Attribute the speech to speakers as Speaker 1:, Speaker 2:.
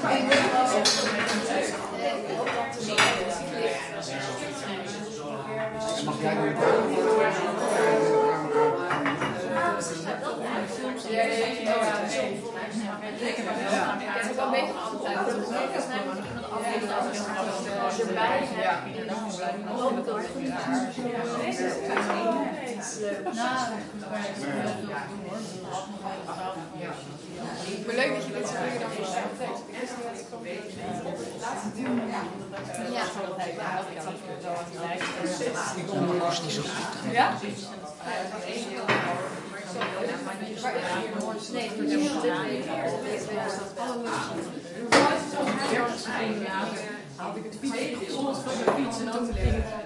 Speaker 1: Mag jij nu
Speaker 2: Ik heb ook wel een beetje altijd. Als iemand afgeeft als je erbij hebt. Maar leuk dat je dit zo doet dan voor zijn tekst. Ik wist niet wat ik kon weten. Ja. Ja? Nee, dit had ik het fiets.